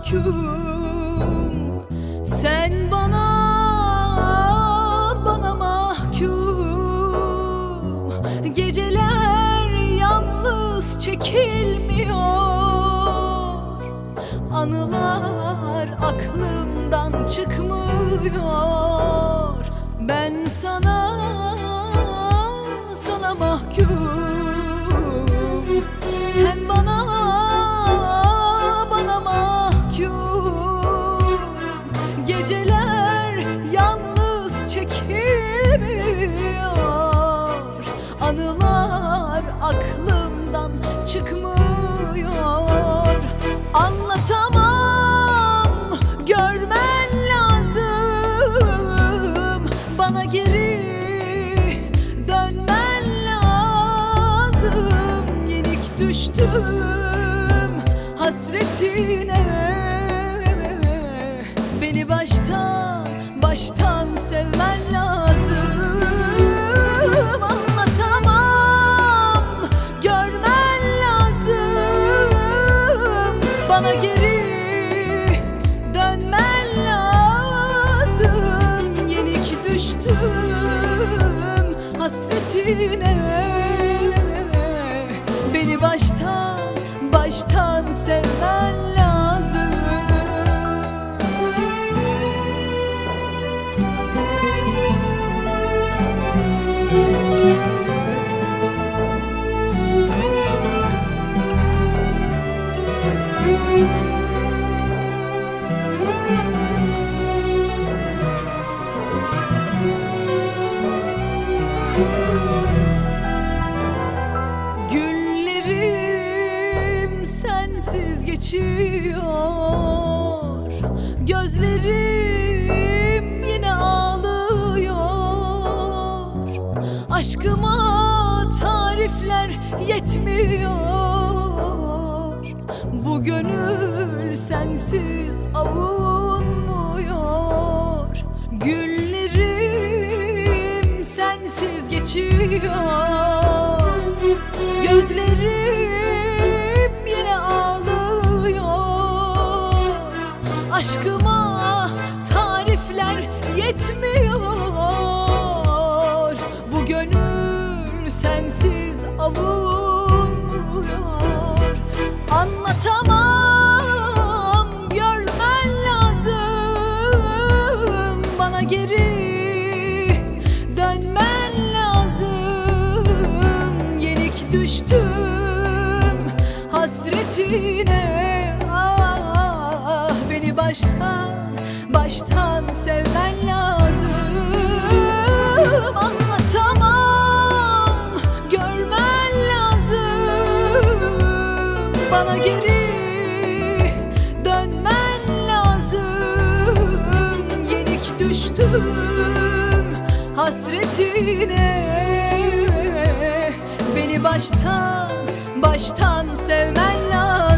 mahkum. Sen bana mahkum. Geceler yalnız çekilmiyor. Anılar aklımdan çıkmıyor. Ben sana mahkum. Sen bana mahkum. Geceler yalnız çekilmiyor. Anılar aklımdan çıkmıyor. Anlatamam, görmen lazım. Bana geri dönmen lazım. Yenik düştüm hasretine. Beni baştan sevmen lazım. Anlatamam, görmen lazım. Bana geri dönmen lazım. Yenik düştüm hasretine. Beni baştan sevmen lazım. Günlerim sensiz geçiyor. Gözlerim yine ağlıyor. Aşkıma tarifler yetmiyor. Bu gönül sensiz avunmuyor. Günlerim sensiz geçiyor. Gözlerim yine ağlıyor. Aşkıma tarifler yetmiyor. Bu gönül sensiz avunmuyor. Anlatamam, görmen lazım. Bana geri dönmen lazım. Yenik düştüm hasretine. Beni baştan sevmen lazım. Anlatamam, görmen lazım. Bana geri dönmen lazım. Yenik düştüm hasretine. Beni baştan sevmen lazım.